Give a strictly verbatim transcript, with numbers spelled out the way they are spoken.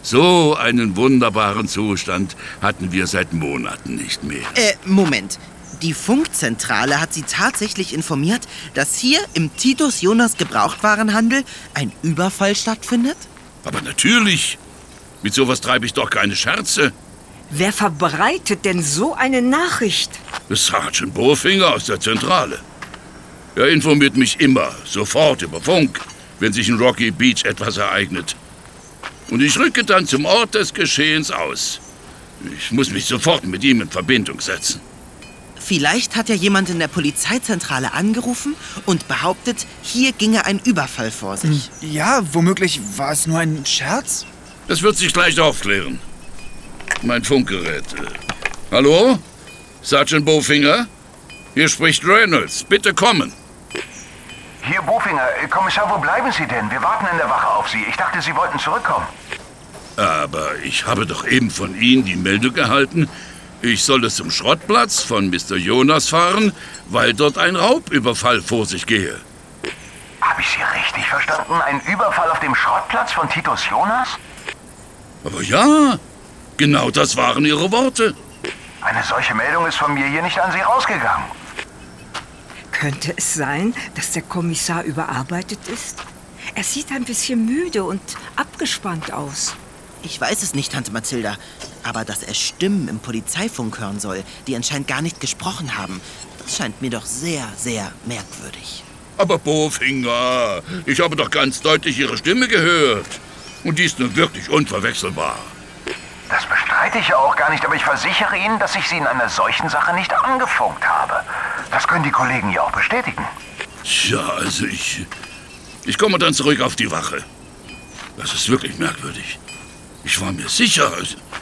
So einen wunderbaren Zustand hatten wir seit Monaten nicht mehr. Äh, Moment. Die Funkzentrale hat Sie tatsächlich informiert, dass hier im Titus Jonas Gebrauchtwarenhandel ein Überfall stattfindet? Aber natürlich. Mit sowas treibe ich doch keine Scherze. Wer verbreitet denn so eine Nachricht? Sergeant Bofinger aus der Zentrale. Er informiert mich immer, sofort über Funk, wenn sich in Rocky Beach etwas ereignet. Und ich rücke dann zum Ort des Geschehens aus. Ich muss mich sofort mit ihm in Verbindung setzen. Vielleicht hat ja jemand in der Polizeizentrale angerufen und behauptet, hier ginge ein Überfall vor sich. Ja, womöglich war es nur ein Scherz. Das wird sich gleich aufklären. Mein Funkgerät. Hallo? Sergeant Bofinger? Hier spricht Reynolds. Bitte kommen. Hier, Bofinger. Kommissar, wo bleiben Sie denn? Wir warten in der Wache auf Sie. Ich dachte, Sie wollten zurückkommen. Aber ich habe doch eben von Ihnen die Meldung erhalten, ich solle zum Schrottplatz von Mister Jonas fahren, weil dort ein Raubüberfall vor sich gehe. Habe ich Sie richtig verstanden? Ein Überfall auf dem Schrottplatz von Titus Jonas? Aber ja, genau das waren Ihre Worte. Eine solche Meldung ist von mir hier nicht an Sie rausgegangen. Könnte es sein, dass der Kommissar überarbeitet ist? Er sieht ein bisschen müde und abgespannt aus. Ich weiß es nicht, Tante Mathilda. Aber dass er Stimmen im Polizeifunk hören soll, die anscheinend gar nicht gesprochen haben, das scheint mir doch sehr, sehr merkwürdig. Aber Bofinger, ich habe doch ganz deutlich Ihre Stimme gehört. Und die ist nun wirklich unverwechselbar. Das bestreite ich ja auch gar nicht, aber ich versichere Ihnen, dass ich Sie in einer solchen Sache nicht angefunkt habe. Das können die Kollegen ja auch bestätigen. Tja, also ich... Ich komme dann zurück auf die Wache. Das ist wirklich merkwürdig. Ich war mir sicher...